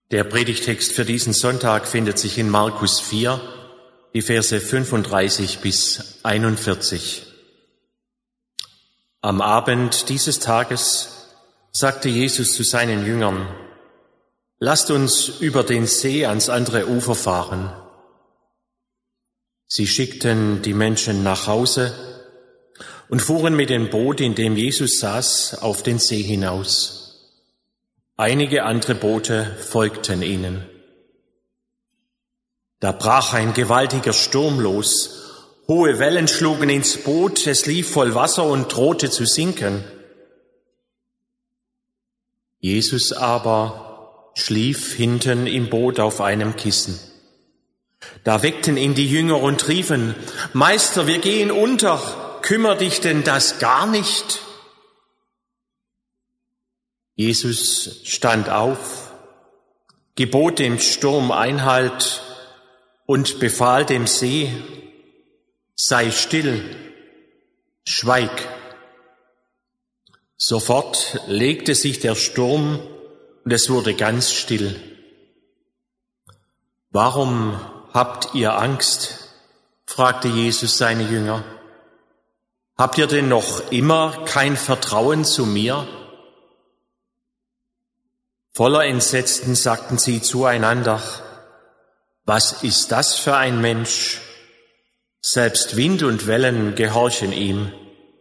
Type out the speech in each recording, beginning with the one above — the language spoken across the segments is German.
Der Predigtext für diesen Sonntag findet sich in Markus 4, die Verse 35 bis 41. Am Abend dieses Tages sagte Jesus zu seinen Jüngern: Lasst uns über den See ans andere Ufer fahren. Sie schickten die Menschen nach Hause und fuhren mit dem Boot, in dem Jesus saß, auf den See hinaus. Einige andere Boote folgten ihnen. Da brach ein gewaltiger Sturm los. Hohe Wellen schlugen ins Boot, es lief voll Wasser und drohte zu sinken. Jesus aber schlief hinten im Boot auf einem Kissen. Da weckten ihn die Jünger und riefen: Meister, wir gehen unter, kümmert dich denn das gar nicht? Jesus stand auf, gebot dem Sturm Einhalt und befahl dem See: Sei still, schweig. Sofort legte sich der Sturm und es wurde ganz still. Warum habt ihr Angst? Fragte Jesus seine Jünger. Habt ihr denn noch immer kein Vertrauen zu mir? Voller Entsetzen sagten sie zueinander: Was ist das für ein Mensch? Selbst Wind und Wellen gehorchen ihm.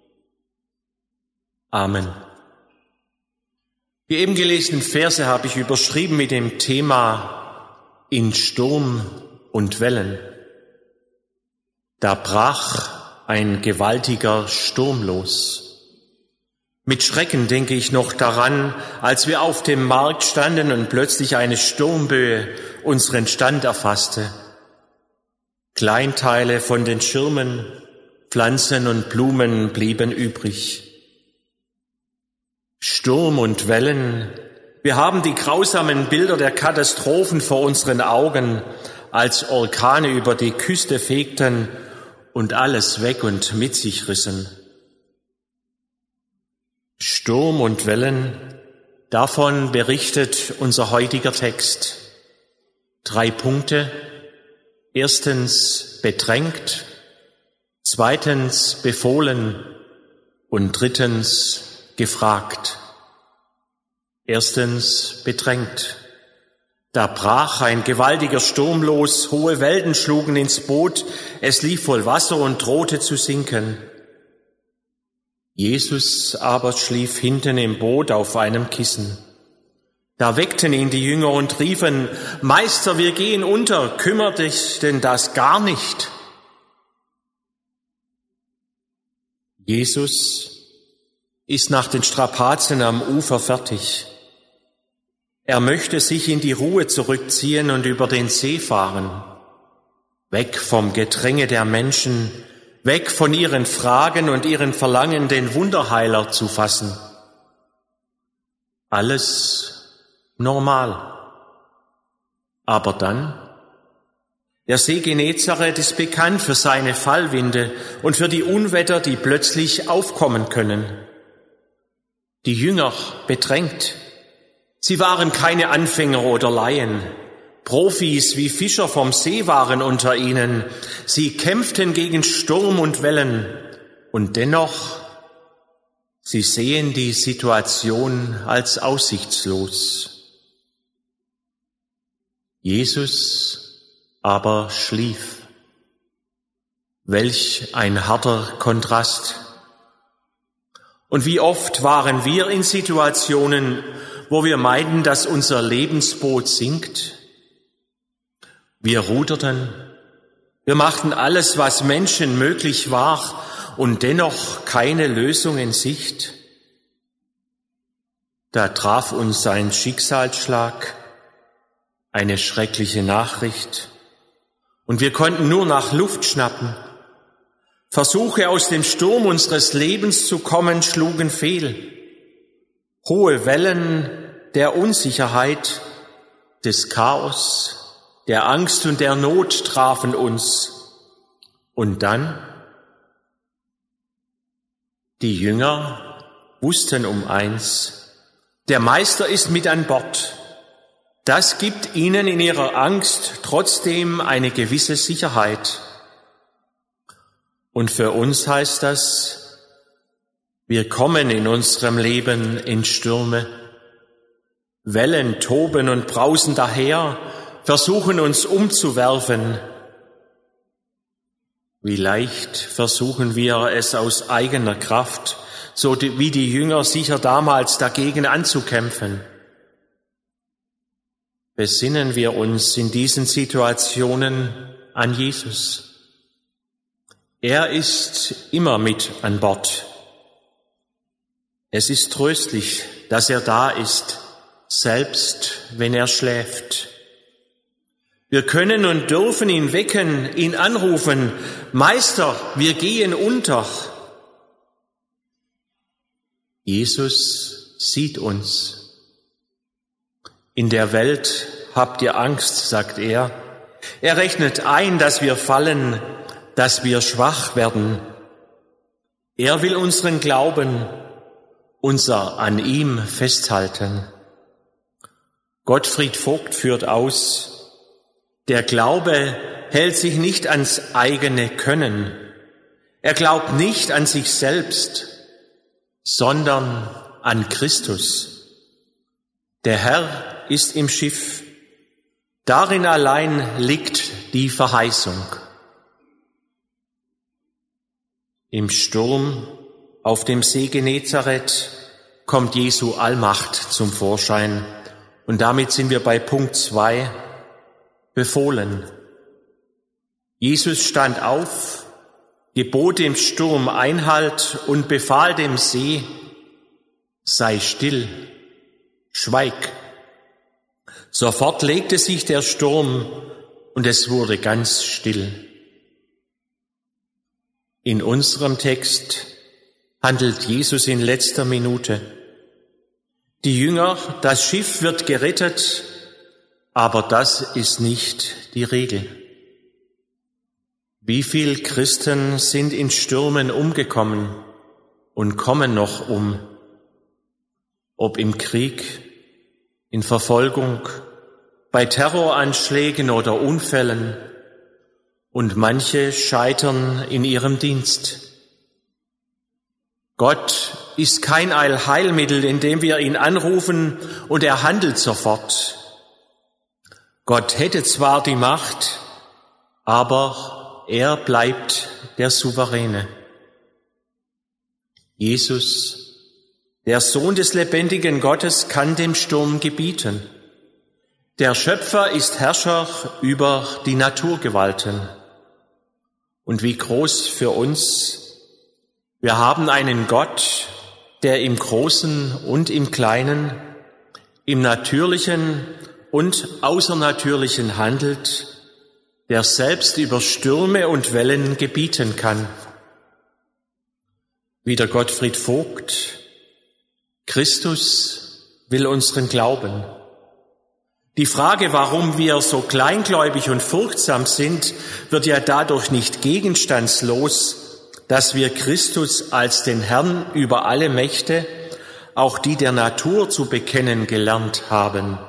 Amen. Die eben gelesenen Verse habe ich überschrieben mit dem Thema In Sturm und Wellen. Da brach ein gewaltiger Sturm los. Mit Schrecken denke ich noch daran, als wir auf dem Markt standen und plötzlich eine Sturmböe unseren Stand erfasste. Kleinteile von den Schirmen, Pflanzen und Blumen blieben übrig. Sturm und Wellen, wir haben die grausamen Bilder der Katastrophen vor unseren Augen, als Orkane über die Küste fegten und alles weg und mit sich rissen. Sturm und Wellen, davon berichtet unser heutiger Text. 3 Punkte. 1. bedrängt, 2. befohlen und 3. gefragt. 1. bedrängt. Da brach ein gewaltiger Sturm los, hohe Wellen schlugen ins Boot, es lief voll Wasser und drohte zu sinken. Jesus aber schlief hinten im Boot auf einem Kissen. Da weckten ihn die Jünger und riefen: Meister, wir gehen unter, kümmert dich denn das gar nicht? Jesus ist nach den Strapazen am Ufer fertig. Er möchte sich in die Ruhe zurückziehen und über den See fahren. Weg vom Gedränge der Menschen, weg von ihren Fragen und ihren Verlangen, den Wunderheiler zu fassen. Alles normal. Aber dann, der See Genezareth ist bekannt für seine Fallwinde und für die Unwetter, die plötzlich aufkommen können. Die Jünger bedrängt. Sie waren keine Anfänger oder Laien. Profis wie Fischer vom See waren unter ihnen. Sie kämpften gegen Sturm und Wellen. Und dennoch, sie sehen die Situation als aussichtslos. Jesus aber schlief. Welch ein harter Kontrast. Und wie oft waren wir in Situationen, wo wir meiden, dass unser Lebensboot sinkt? Wir ruderten, wir machten alles, was Menschen möglich war, und dennoch keine Lösung in Sicht. Da traf uns ein Schicksalsschlag, eine schreckliche Nachricht, und wir konnten nur nach Luft schnappen. Versuche, aus dem Sturm unseres Lebens zu kommen, schlugen fehl. Hohe Wellen der Unsicherheit, des Chaos, der Angst und der Not trafen uns. Und dann? Die Jünger wussten um eins: Der Meister ist mit an Bord. Das gibt ihnen in ihrer Angst trotzdem eine gewisse Sicherheit. Und für uns heißt das, wir kommen in unserem Leben in Stürme. Wellen toben und brausen daher, versuchen uns umzuwerfen. Wie leicht versuchen wir es aus eigener Kraft, so wie die Jünger sicher damals dagegen anzukämpfen. Besinnen wir uns in diesen Situationen an Jesus. Er ist immer mit an Bord. Es ist tröstlich, dass er da ist, selbst wenn er schläft. Wir können und dürfen ihn wecken, ihn anrufen, Meister, wir gehen unter. Jesus sieht uns. In der Welt habt ihr Angst, sagt er. Er rechnet ein, dass wir fallen, dass wir schwach werden. Er will unseren Glauben, unser an ihm festhalten. Gottfried Vogt führt aus, der Glaube hält sich nicht ans eigene Können. Er glaubt nicht an sich selbst, sondern an Christus. Der Herr ist im Schiff. Darin allein liegt die Verheißung. Im Sturm auf dem See Genezareth kommt Jesu Allmacht zum Vorschein. Und damit sind wir bei Punkt 2, befohlen. Jesus stand auf, gebot dem Sturm Einhalt und befahl dem See, sei still, schweig. Sofort legte sich der Sturm und es wurde ganz still. In unserem Text handelt Jesus in letzter Minute. Die Jünger, das Schiff wird gerettet, aber das ist nicht die Regel. Wie viele Christen sind in Stürmen umgekommen und kommen noch um? Ob im Krieg, in Verfolgung, bei Terroranschlägen oder Unfällen, und manche scheitern in ihrem Dienst. Gott ist kein Allheilmittel, indem wir ihn anrufen und er handelt sofort. Gott hätte zwar die Macht, aber er bleibt der Souveräne. Jesus, der Sohn des lebendigen Gottes, kann dem Sturm gebieten. Der Schöpfer ist Herrscher über die Naturgewalten. Und wie groß für uns, wir haben einen Gott, der im Großen und im Kleinen, im Natürlichen und Außernatürlichen handelt, der selbst über Stürme und Wellen gebieten kann. Wie der Gottfried Vogt, Christus will unseren Glauben. Die Frage, warum wir so kleingläubig und furchtsam sind, wird ja dadurch nicht gegenstandslos, dass wir Christus als den Herrn über alle Mächte, auch die der Natur, zu bekennen gelernt haben.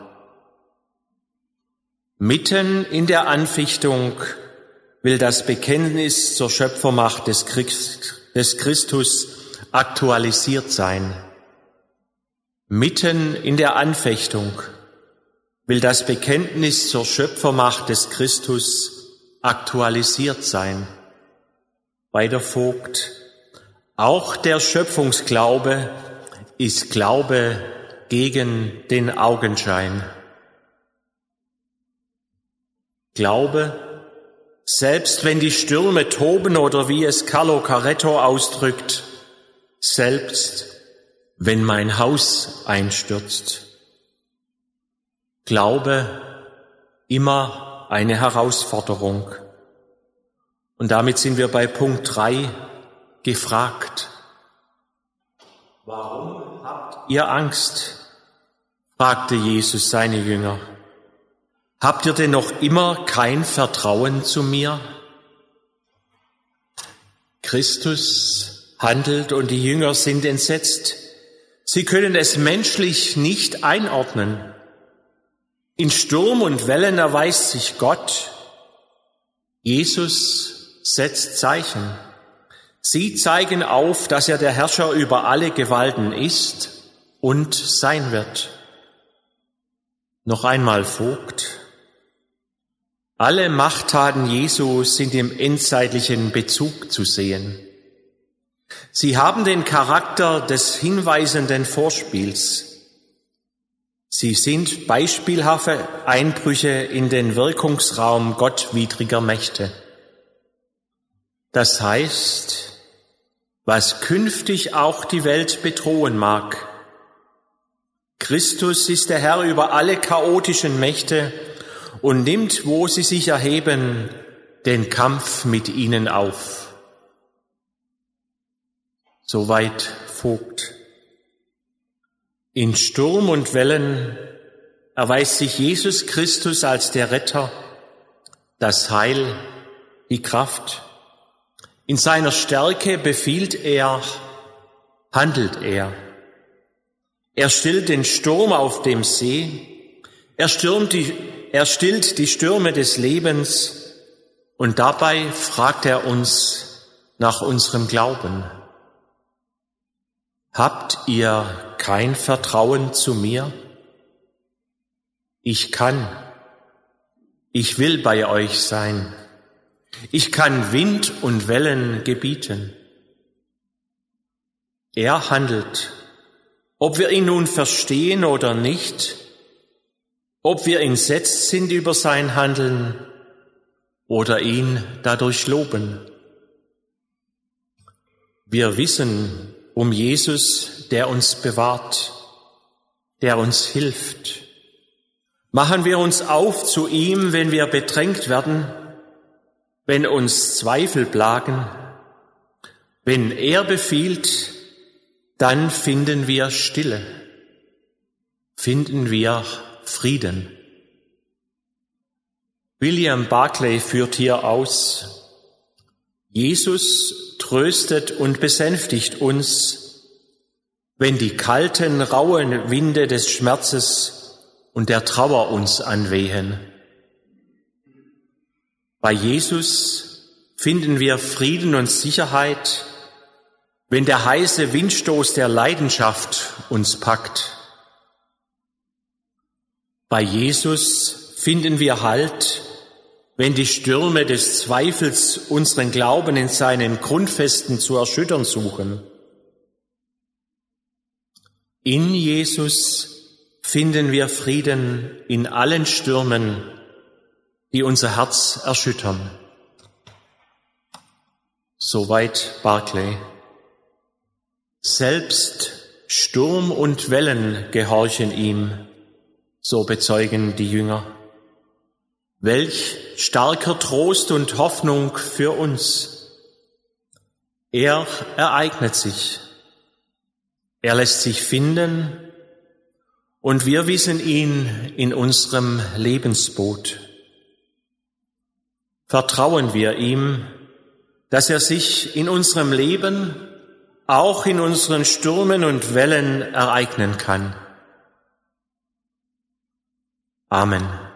Mitten in der Anfechtung will das Bekenntnis zur Schöpfermacht des Christus aktualisiert sein. Mitten in der Anfechtung will das Bekenntnis zur Schöpfermacht des Christus aktualisiert sein. Bei der Vogt, auch der Schöpfungsglaube ist Glaube gegen den Augenschein. Glaube, selbst wenn die Stürme toben oder wie es Carlo Carretto ausdrückt, selbst wenn mein Haus einstürzt. Glaube, immer eine Herausforderung. Und damit sind wir bei Punkt 3, gefragt. Warum habt ihr Angst? Fragte Jesus seine Jünger. Habt ihr denn noch immer kein Vertrauen zu mir? Christus handelt und die Jünger sind entsetzt. Sie können es menschlich nicht einordnen. In Sturm und Wellen erweist sich Gott. Jesus setzt Zeichen. Sie zeigen auf, dass er der Herrscher über alle Gewalten ist und sein wird. Noch einmal Vogt. Alle Machttaten Jesu sind im endzeitlichen Bezug zu sehen. Sie haben den Charakter des hinweisenden Vorspiels. Sie sind beispielhafte Einbrüche in den Wirkungsraum gottwidriger Mächte. Das heißt, was künftig auch die Welt bedrohen mag. Christus ist der Herr über alle chaotischen Mächte und nimmt, wo sie sich erheben, den Kampf mit ihnen auf. Soweit Vogt. In Sturm und Wellen erweist sich Jesus Christus als der Retter, das Heil, die Kraft. In seiner Stärke befiehlt er, handelt er. Er stillt den Sturm auf dem See, er stillt die Stürme des Lebens und dabei fragt er uns nach unserem Glauben. Habt ihr kein Vertrauen zu mir? Ich will bei euch sein. Ich kann Wind und Wellen gebieten. Er handelt, ob wir ihn nun verstehen oder nicht, ob wir entsetzt sind über sein Handeln oder ihn dadurch loben. Wir wissen um Jesus, der uns bewahrt, der uns hilft. Machen wir uns auf zu ihm, wenn wir bedrängt werden, wenn uns Zweifel plagen. Wenn er befiehlt, dann finden wir Stille, finden wir Frieden. William Barclay führt hier aus: Jesus tröstet und besänftigt uns, wenn die kalten, rauen Winde des Schmerzes und der Trauer uns anwehen. Bei Jesus finden wir Frieden und Sicherheit, wenn der heiße Windstoß der Leidenschaft uns packt. Bei Jesus finden wir Halt, wenn die Stürme des Zweifels unseren Glauben in seinen Grundfesten zu erschüttern suchen. In Jesus finden wir Frieden in allen Stürmen, die unser Herz erschüttern. Soweit Barclay. Selbst Sturm und Wellen gehorchen ihm, so bezeugen die Jünger. Welch starker Trost und Hoffnung für uns. Er ereignet sich. Er lässt sich finden und wir wissen ihn in unserem Lebensboot. Vertrauen wir ihm, dass er sich in unserem Leben, auch in unseren Stürmen und Wellen ereignen kann. Amen.